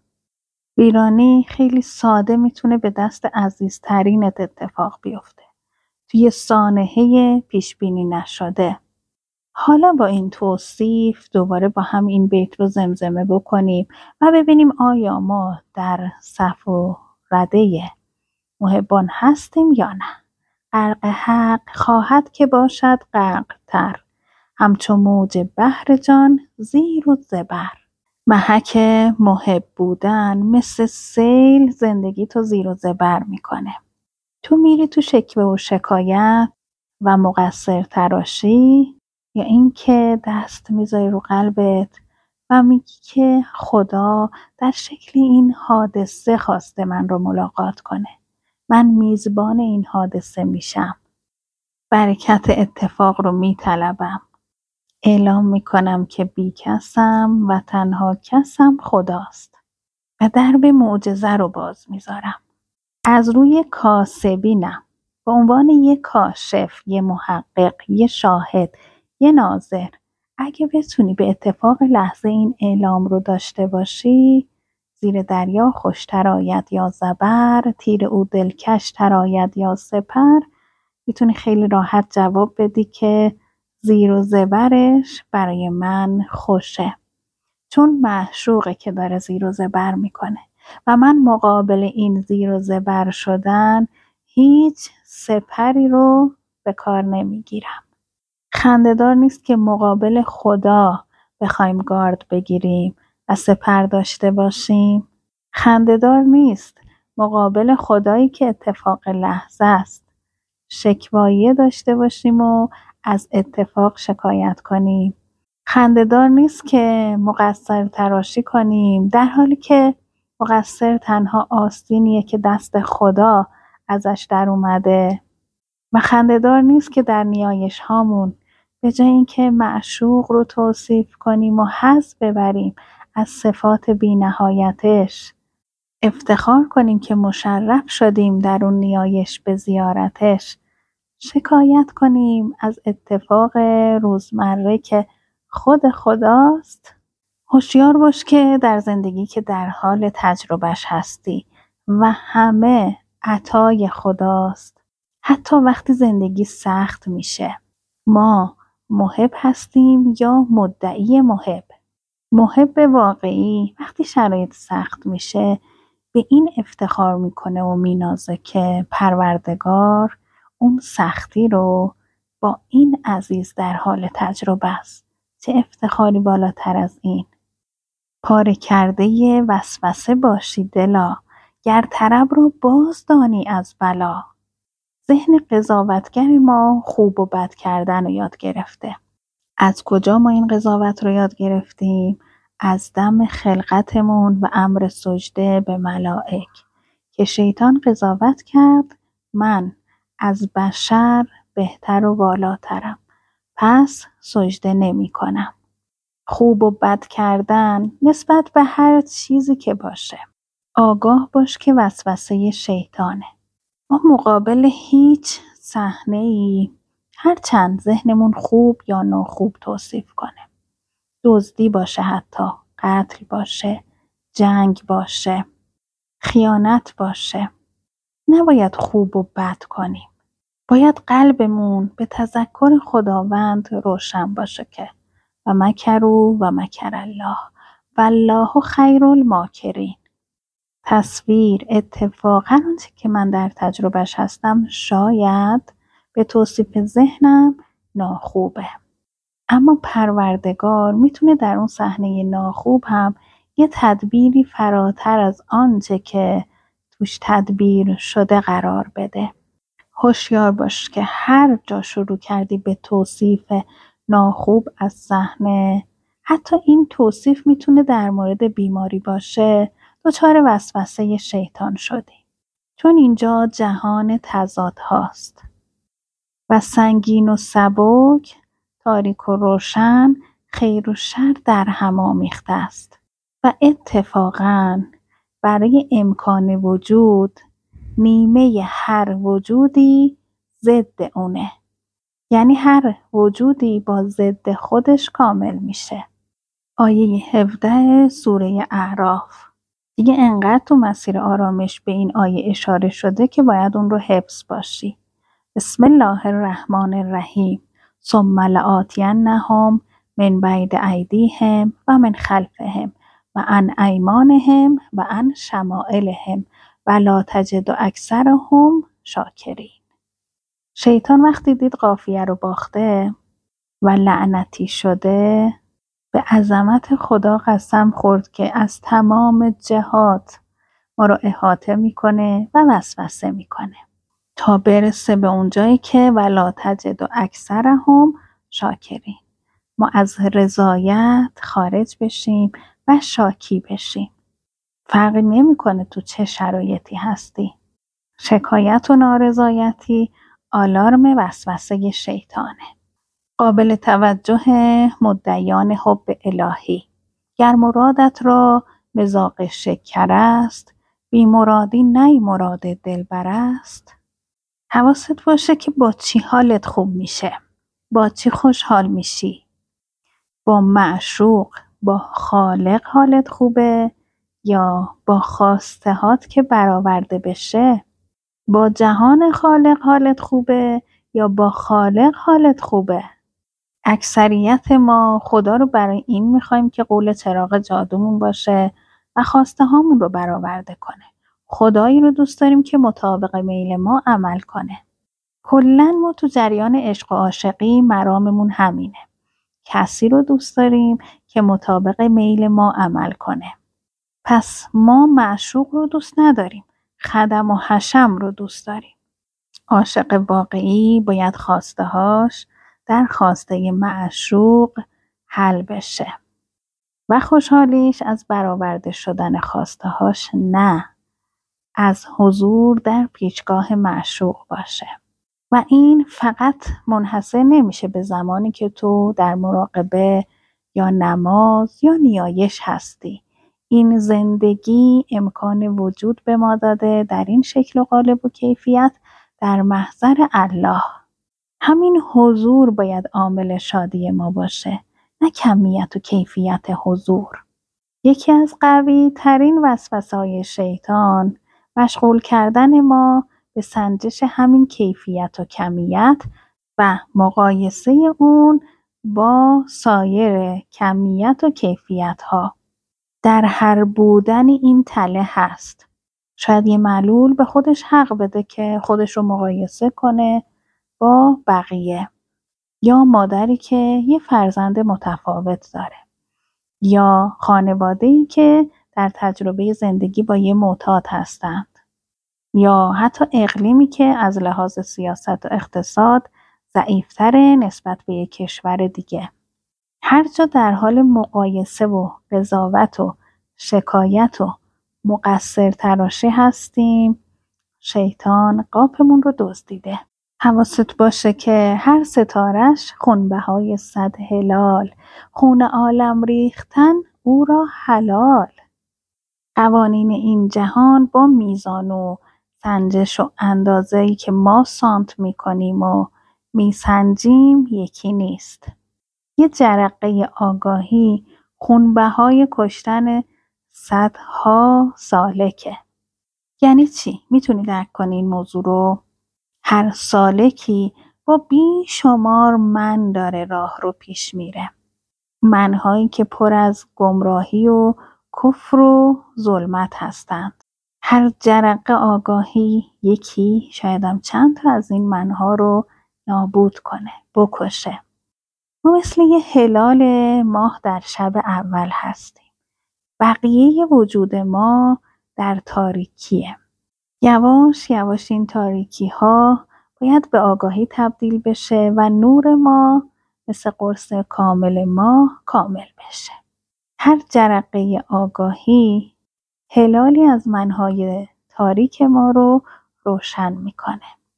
ویرانی خیلی ساده میتونه به دست عزیزترینت اتفاق بیفته. توی سانحه پیش بینی نشده. حالا با این توصیف دوباره با هم این بیت رو زمزمه بکنیم و ببینیم آیا ما در صف و رده محبان هستیم یا نه. غرق حق خواهد که باشد غرق تر، همچو موج بحر جان زیر و زبر. محک محب بودن مثل سیل زندگی تو زیر و زبر میکنه. تو میری تو شکوه و شکایت و مقصر تراشی، یا اینکه دست میذاری رو قلبت و میگی که خدا در شکل این حادثه خواسته من رو ملاقات کنه. من میزبان این حادثه میشم. برکت اتفاق رو میطلبم. اعلام میکنم که بی کسم و تنها کسم خداست و درب معجزه رو باز میذارم. از روی کاسبینم. به عنوان یه کاشف، یه محقق، یه شاهد، یه ناظر. اگه بتونی به اتفاق لحظه این اعلام رو داشته باشی، زیر دریا خوشتر آید یا زبر، تیر او دلکش تر آید یا سپر، میتونی خیلی راحت جواب بدی که زیر و زبرش برای من خوشه. چون معشوقه که داره زیر و زبر میکنه و من مقابل این زیر و زبر شدن هیچ سپری رو به کار نمیگیرم. خنده‌دار نیست که مقابل خدا بخوایم گارد بگیریم و سپر داشته باشیم. خنده‌دار نیست مقابل خدایی که اتفاق لحظه است شکوایه داشته باشیم و از اتفاق شکایت کنیم. خنده‌دار نیست که مقصر تراشی کنیم در حالی که مقصر تنها آستینیه که دست خدا ازش در اومده. و خنده‌دار نیست که در نیایش هامون به جای اینکه معشوق رو توصیف کنیم و حظ ببریم از صفات بی‌نهایتش، افتخار کنیم که مشرف شدیم در اون نیایش به زیارتش، شکایت کنیم از اتفاق روزمره که خود خداست. هوشیار باش که در زندگی که در حال تجربهش هستی و همه عطای خداست، حتی وقتی زندگی سخت میشه. ما محب هستیم یا مدعی محب؟ محب واقعی وقتی شرایط سخت میشه به این افتخار میکنه و مینازه که پروردگار اون سختی رو با این عزیز در حال تجربه است. چه افتخاری بالاتر از این؟ پاره کرده وسوسه باشی دلا، گر طرب رو باز دانی از بلا. ذهن قضاوتگر ما خوب و بد کردن رو یاد گرفته. از کجا ما این قضاوت رو یاد گرفتیم؟ از دم خلقتمون و امر سجده به ملائک که شیطان قضاوت کرد من از بشر بهتر و بالاترم، پس سجده نمی کنم. خوب و بد کردن نسبت به هر چیزی که باشه. آگاه باش که وسوسه شیطانه. ما مقابل هیچ صحنه‌ای هرچند ذهنمون خوب یا ناخوب توصیف کنه، دزدی باشه، حتی قتل باشه، جنگ باشه، خیانت باشه، نباید خوب و بد کنیم. باید قلبمون به تذکر خداوند روشن باشه که و مکروا و مکر الله والله خیر الماکرین. تصویر اتفاقا آنچه که من در تجربهش هستم شاید به توصیف ذهنم ناخوبه، اما پروردگار میتونه در اون صحنه ناخوب هم یه تدبیری فراتر از آنچه که توش تدبیر شده قرار بده. هوشیار باش که هر جا شروع کردی به توصیف ناخوب از صحنه، حتی این توصیف میتونه در مورد بیماری باشه، دچار وسوسه شیطان شدی. چون اینجا جهان تضاد هاست و سنگین و سبک، تاریک و روشن، خیر و شر در هم آمیخته است و اتفاقاً برای امکان وجود نیمه هر وجودی ضد اونه. یعنی هر وجودی با ضد خودش کامل میشه. آیه 17 سوره اعراف. دیگه انقدر تو مسیر آرامش به این آیه اشاره شده که باید اون رو حفظ باشی. بسم الله الرحمن الرحیم. ثم لآتینهم من بین ایدیهم و من خلفهم و عن ایمانهم و عن شمائلهم و لا تجد اکثرهم شاکرین. شیطان وقتی دید قافیه رو باخته و لعنتی شده، به عظمت خدا قسم خورد که از تمام جهات ما رو احاطه میکنه و وسوسه میکنه تا برسه به اونجایی که ولا تجد اکثرهم شاکرین. ما از رضایت خارج بشیم و شاکی بشیم. فرقی نمیکنه تو چه شرایطی هستی. شکایت و نارضایتی آلارم وسوسه شیطانه. قابل توجه مدعیان حب الهی. گر مرادت را مذاق شکر است، بی مرادی نی مراد دلبر است. حواست باشه که با چی حالت خوب میشه، با چی خوشحال میشی. با معشوق، با خالق حالت خوبه یا با خواسته هات که برآورده بشه؟ با جهان خالق حالت خوبه یا با خالق حالت خوبه؟ اکثریت ما خدا رو برای این میخوایم که قول چراغ جادومون باشه و خواسته هامون رو برآورده کنه. خدایی رو دوست داریم که مطابق میل ما عمل کنه. کلاً ما تو جریان عشق و عاشقی مراممون همینه. کسی رو دوست داریم که مطابق میل ما عمل کنه. پس ما معشوق رو دوست نداریم، خدم و حشم رو دوست داریم. عاشق واقعی باید خواسته‌هاش در خواسته معشوق حل بشه و خوشحالیش از برآورده شدن خواسته‌هاش نه، از حضور در پیشگاه معشوق باشه. و این فقط منحصر نمیشه به زمانی که تو در مراقبه یا نماز یا نیایش هستی. این زندگی امکان وجود به ما داده در این شکل و قالب و کیفیت در محضر الله. همین حضور باید عامل شادی ما باشه، نه کمیت و کیفیت حضور. یکی از قوی ترین وسوسه‌های شیطان مشغول کردن ما به سنجش همین کیفیت و کمیت و مقایسه اون با سایر کمیت و کیفیت ها. در هر بودن این تله هست. شاید یه معلول به خودش حق بده که خودش رو مقایسه کنه با بقیه، یا مادری که یه فرزند متفاوت داره، یا خانواده‌ای که در تجربه زندگی با یه معتاد هستند، یا حتی اقلیمی که از لحاظ سیاست و اقتصاد ضعیفتره نسبت به یک کشور دیگه. هر جا در حال مقایسه و قضاوت و شکایت و مقصر تراشی هستیم، شیطان قاپمون رو دزدیده. حواست باشه که هر ستارش خونبهای 100 هلال، خون عالم ریختن او را حلال. قوانین این جهان با میزان و سنجش و اندازه‌ای که ما سانت میکنیم و میسنجیم یکی نیست. یه جرقه آگاهی خونبهای کشتن صدها سالکه. یعنی چی؟ میتونی درک کنی این موضوع رو؟ هر سالکی با بیشمار من داره راه رو پیش میره. منهایی که پر از گمراهی و کفر و ظلمت هستند. هر جرقه آگاهی یکی شایدم چند تا از این منها رو نابود کنه، بکشه. ما مثل یه هلال ماه در شب اول هستیم. بقیه وجود ما در تاریکیه. یواش یواش این تاریکی ها باید به آگاهی تبدیل بشه و نور ما مثل قرص کامل ما کامل بشه. هر جرقه آگاهی هلالی از منهای تاریک ما رو روشن میکنه.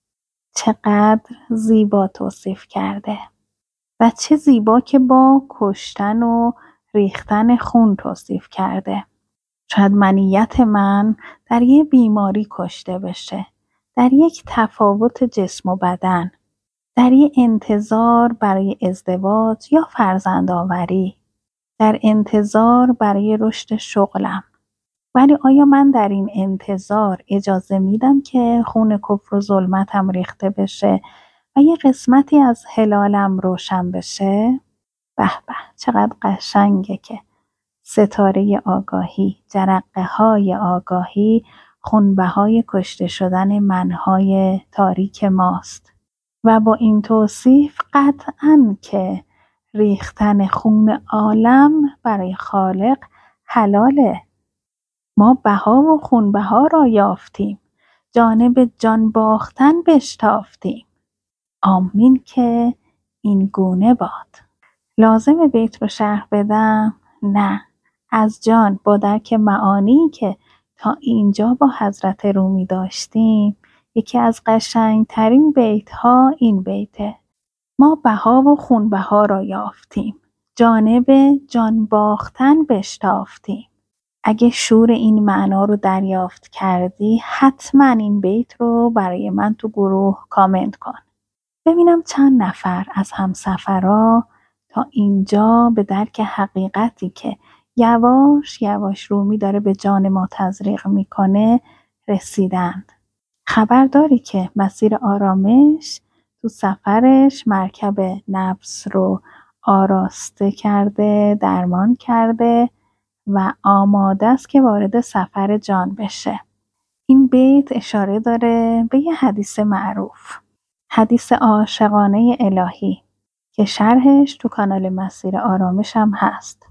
چقدر زیبا توصیف کرده و چه زیبا که با کشتن و ریختن خون توصیف کرده. شاید منیت من در یه بیماری کشته بشه، در یک تفاوت جسم و بدن، در یک انتظار برای ازدواج یا فرزندآوری، در انتظار برای رشد شغلم. ولی آیا من در این انتظار اجازه میدم که خون کفر و ظلمتم ریخته بشه و یه قسمتی از هلالم روشن بشه؟ به به، چقدر قشنگه که ستاره آگاهی، جرقه های آگاهی، خونبهای کشته شدن منهای تاریک ماست. و با این توصیف قطعاً که ریختن خون عالم برای خالق حلاله. ما بها و خونبها را یافتیم، جانب جان باختن بشتافتیم. آمین که این گونه باد. لازم بیت رو شرح بدم؟ نه. از جان با درک معانی که تا اینجا با حضرت رومی داشتیم، یکی از قشنگترین بیت ها این بیته: ما بها و خونبها را یافتیم، جانب جان باختن بشتافتیم. اگه شور این معنا رو دریافت کردی، حتما این بیت رو برای من تو گروه کامنت کن. ببینم چند نفر از همسفرا تا اینجا به درک حقیقتی که یواش یواش رومی داره به جان ما تزریق میکنه رسیدند. خبر داری که مسیر آرامش تو سفرش مرکب نفس رو آراسته کرده، درمان کرده و آماده است که وارد سفر جان بشه. این بیت اشاره داره به یه حدیث معروف، حدیث عاشقانه الهی که شرحش تو کانال مسیر آرامش هم هست.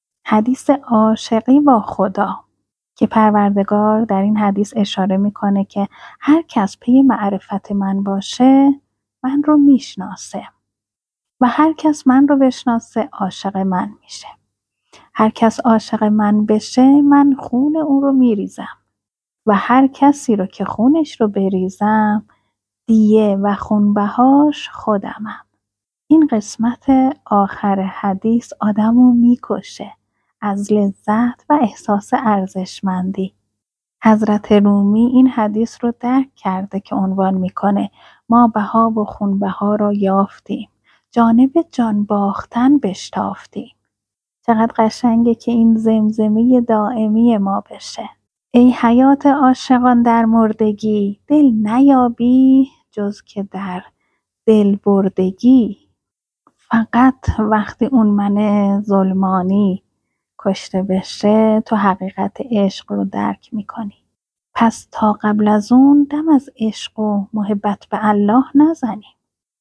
حدیث عاشقی با خدا که پروردگار در این حدیث اشاره میکنه که هر کس پی معرفت من باشه من رو میشناسه و هر کس من رو بشناسه عاشق من میشه. هر کس عاشق من بشه من خون اون رو میریزم و هر کسی رو که خونش رو بریزم دیه و خونبهاش خودمم. این قسمت آخر حدیث آدمو میکشه از لذت و احساس ارزشمندی. حضرت رومی این حدیث رو درک کرده که عنوان میکنه ما بها و خونبها را یافتیم، جانب جان باختن بشتافتیم. چقدر قشنگه که این زمزمه دائمی ما بشه. ای حیات عاشقان در مردگی، دل نیابی جز که در دل بردگی. فقط وقتی اون من ظلمانی کشته بشه تو حقیقت عشق رو درک میکنی. پس تا قبل از اون دم از عشق و محبت به الله نزنیم.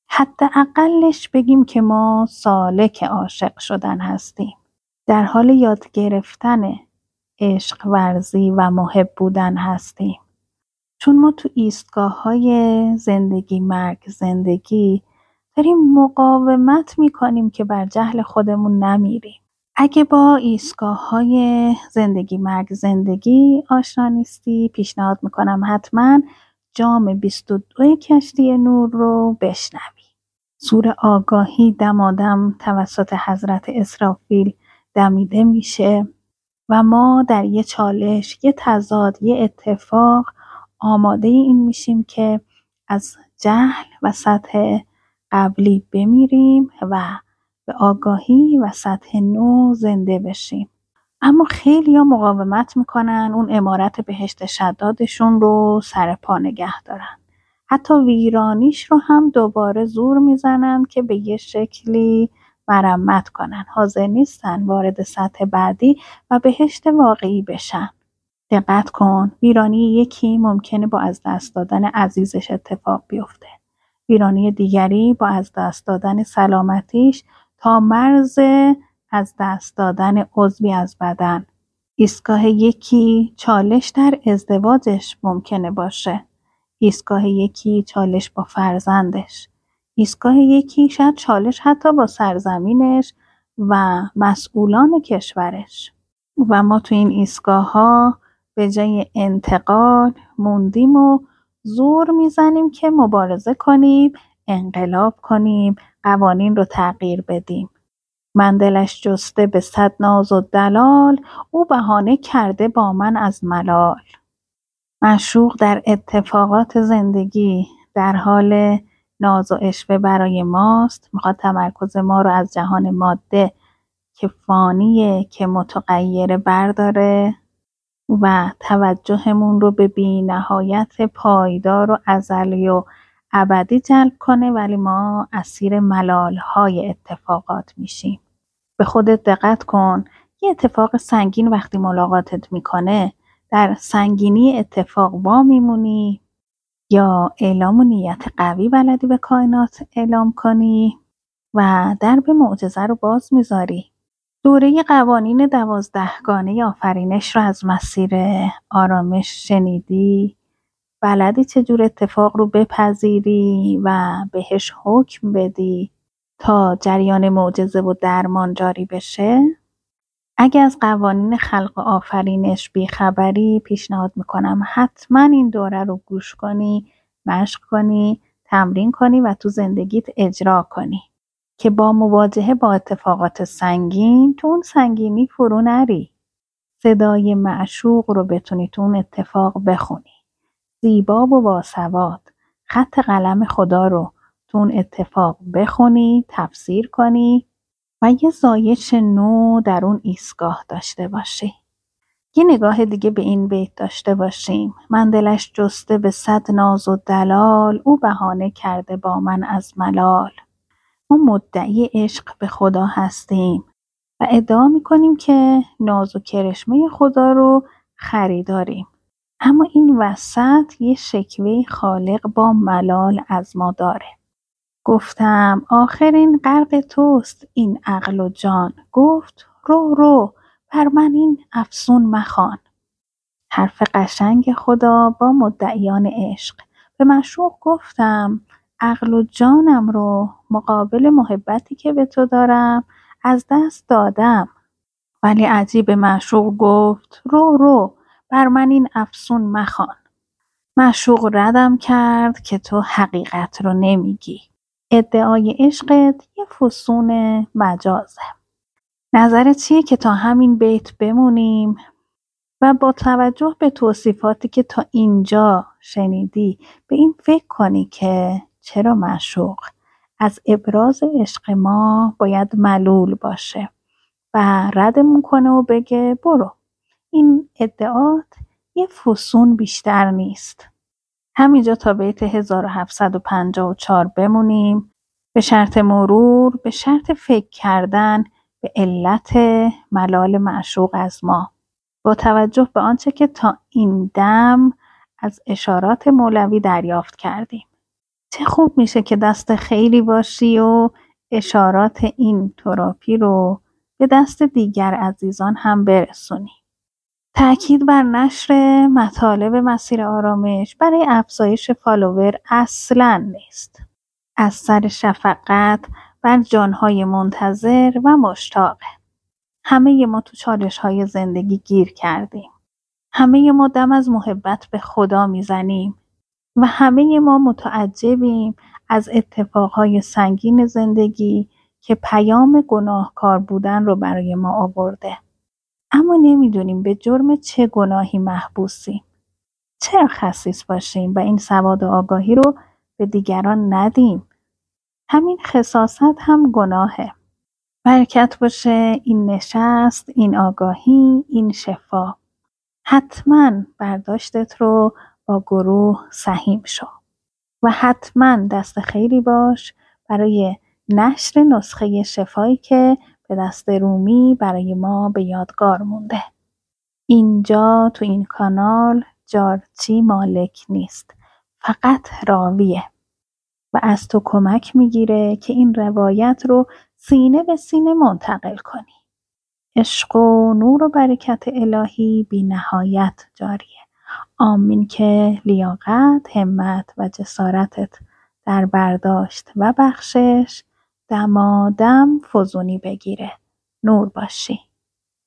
حداقلش بگیم که ما سالک عاشق شدن هستیم، در حال یاد گرفتن عشق ورزی و محب بودن هستیم. چون ما تو ایستگاه‌های زندگی مرگ زندگی داریم مقاومت میکنیم که بر جهل خودمون نمیریم. اگه با ایستگاه‌های زندگی مرگ زندگی آشنا نیستی، پیشنهاد میکنم حتما جام 22 کشتی نور رو بشنوی. سور آگاهی دمادم توسط حضرت اسرافیل دمیده میشه و ما در یه چالش، یه تضاد، یه اتفاق آماده این میشیم که از جهل و سطح قبلی بمیریم و به آگاهی و سطح نو زنده بشیم. اما خیلی‌ها مقاومت میکنن اون عمارت بهشت شدادشون رو سر پا نگه دارن. حتی ویرانیش رو هم دوباره زور میزنن که به یه شکلی مرمت کنن. حاضر نیستن وارد سطح بعدی و بهشت واقعی بشن. دقت کن، ویرانی یکی ممکنه با از دست دادن عزیزش اتفاق بیفته. ویرانی دیگری با از دست دادن سلامتیش تا مرز از دست دادن عضوی از بدن. ایستگاه یکی چالش در ازدواجش ممکنه باشه. ایستگاه یکی چالش با فرزندش. ایستگاه یکی شاید چالش حتی با سرزمینش و مسئولان کشورش. و ما تو این ایستگاه‌ها به جای انتقال موندیم و زور میزنیم که مبارزه کنیم، انقلاب کنیم، قوانین رو تغییر بدیم. من دلش جسته به 100 ناز و دلال، او بهانه کرده با من از ملال. معشوق در اتفاقات زندگی در حال ناز و عشوه برای ماست. میخواد تمرکز ما رو از جهان ماده که فانیه، که متغیره برداره و توجهمون رو به بی نهایت پایدار و ازلی و ابدی جلب کنه، ولی ما اسیر ملال‌های اتفاقات میشیم. به خودت دقت کن. یه اتفاق سنگین وقتی ملاقاتت میکنه، در سنگینی اتفاق وا میمونی یا اعلام و نیت قوی بلدی به کائنات اعلام کنی و درب معجزه رو باز میذاری. دوره قوانین 12 گانه آفرینش رو از مسیر آرامش شنیدی؟ بلدی چجور اتفاق رو بپذیری و بهش حکم بدی تا جریان معجزه و درمان جاری بشه؟ اگه از قوانین خلق و آفرینش بیخبری، پیشنهاد میکنم حتما این دوره رو گوش کنی، مشق کنی، تمرین کنی و تو زندگیت اجرا کنی که با مواجهه با اتفاقات سنگین تو اون سنگینی فرو نری. صدای معشوق رو بتونی تو اون اتفاق بخونی. زیبا و باسواد خط قلم خدا رو تو اون اتفاق بخونی، تفسیر کنی و یه زایش نو در اون ایستگاه داشته باشی. یه نگاه دیگه به این بیت داشته باشیم. من دلش جسته به 100 ناز و دلال، او بهانه کرده با من از ملال. ما مدعی عشق به خدا هستیم و ادعا میکنیم که ناز و کرشمه خدا رو خریداریم. اما این وسط یه شکوه خالق با ملال از ما داره. گفتم آخرین غرق توست این عقل و جان. گفت رو رو بر من این افسون مخوان. حرف قشنگ خدا با مدعیان عشق. به معشوق گفتم عقل و جانم رو مقابل محبتی که به تو دارم از دست دادم. ولی عجیب، معشوق گفت رو رو بر من این افسون مخوان. معشوق ردم کرد که تو حقیقت رو نمیگی. ادعای عشقت یه فسون مجازه. نظرت چیه که تا همین بیت بمونیم و با توجه به توصیفاتی که تا اینجا شنیدی به این فکر کنی که چرا معشوق از ابراز عشق ما باید ملول باشه و ردمون کنه و بگه برو، این ادعات یه فسون بیشتر نیست. همینجا تا بیت 1754 بمونیم، به شرط مرور، به شرط فکر کردن به علت ملال معشوق از ما، با توجه به آنچه که تا این دم از اشارات مولوی دریافت کردیم. چه خوب میشه که دست خیری باشی و اشارات این تراپی رو به دست دیگر عزیزان هم برسونی. تأکید بر نشر مطالب مسیر آرامش برای افزایش فالوور اصلاً نیست. از سر شفقت بر جانهای منتظر و مشتاقه. همه ما تو چالش‌های زندگی گیر کردیم. همه ما دم از محبت به خدا میزنیم و همه ما متعجبیم از اتفاقهای سنگین زندگی که پیام گناهکار بودن رو برای ما آورده. اما نمیدونیم به جرم چه گناهی محبوسیم. چرا خسیس باشیم و این سواد و آگاهی رو به دیگران ندیم؟ همین خساست هم گناهه. برکت باشه این نشست، این آگاهی، این شفا. حتما برداشتت رو با گروه سهیم شو و حتما دست خیری باش برای نشر نسخه شفایی که به دست رومی برای ما به یادگار مونده. اینجا تو این کانال جارچی مالک نیست، فقط راویه و از تو کمک میگیره که این روایت رو سینه به سینه منتقل کنی. عشق و نور و برکت الهی بی نهایت جاریه. آمین که لیاقت، همت و جسارتت در برداشت و بخشش دمادم فزونی بگیره. نور باشی.